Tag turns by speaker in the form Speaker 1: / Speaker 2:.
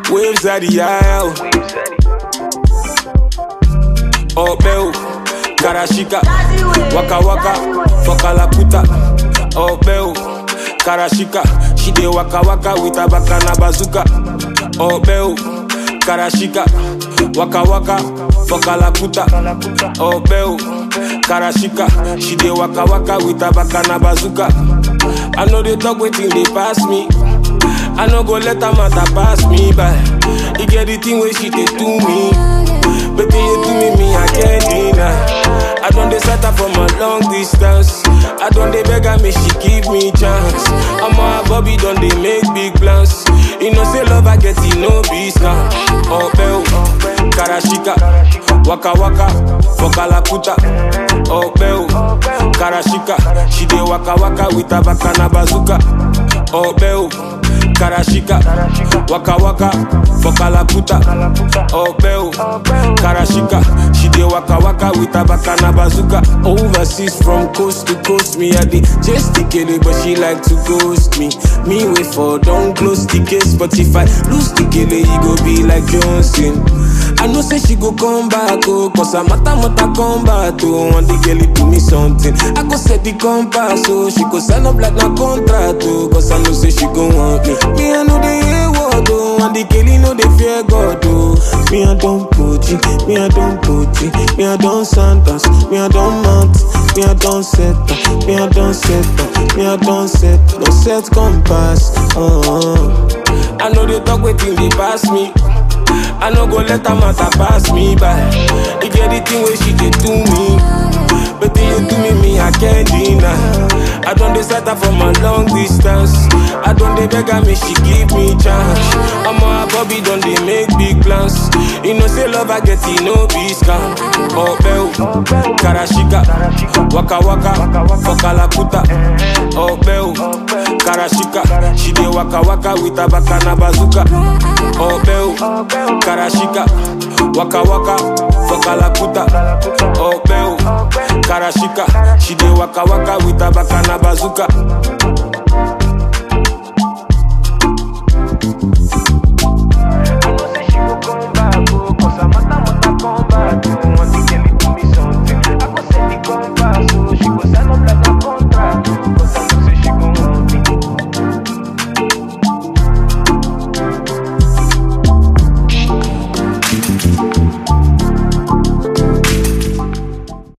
Speaker 1: Waves at the aisle. Oh, Bell, Karashika, Waka Waka, Fokala Puta. Oh, Bell, Karashika, she dey Waka Waka with a bakana bazooka. Oh, Bell, Karashika, Waka Waka, Fokala Puta. Oh, Bell, Karashika, she dey Waka Waka with a bakana bazooka. I know they talk waiting, they pass me. I no go let a matter pass me by. You get the thing where she dey do me. But then you do me, I can't deny. I don't decide her from a long distance. I don't dey beg her, me she give me chance. I'm a Bobby, don't they make big plans. You know say love I get it, no business. Oh Bell, Karashika, Waka Waka, Fokala Puta. Oh Bell, Karashika, she dey Waka Waka with a bakana bazooka. Oh Bell, Karashika, Waka Waka, Fokala Puta. Oh Bell, Karashika, she dey Waka Waka with a bakana bazooka. Overseas from coast to coast, me I dey just tikele, but she like to ghost me. Me wait for don't close the case, but if I lose tikele, he go be like Johnson. I know say she go come back, oh, cause I'm mata combat, oh. Want the girl do me something, I go set the compass, oh. She go sign up like na contract, oh, cause I know say she go want me. Me I know they hear word, oh, and the girl know they fear God, oh. Me I don't Gucci, me I don't Gucci, me I don't Santos, me I don't Mount, me I don't set, me I don't set, me I don't set, no set compass, oh. I know they talk waiting, they pass me. I no go let a matter pass me by. You get the thing where she did to me. But then you do me, I can't deny. I don't decide her from a long distance. I don't dey beg her, me she give me chance. I'm a Bobby, don't they make big plans. You know say love I get it, no be scam. Oh Bell, Karashika, Waka Waka, Fokala Puta. Oh Bell, Karashika, she dey Waka Waka with a bakana bazooka. Oh Bell, Karashika, Waka Waka, Fokala Puta. Oh Bell, Karashika, she dey Waka Waka with a bakana bazooka.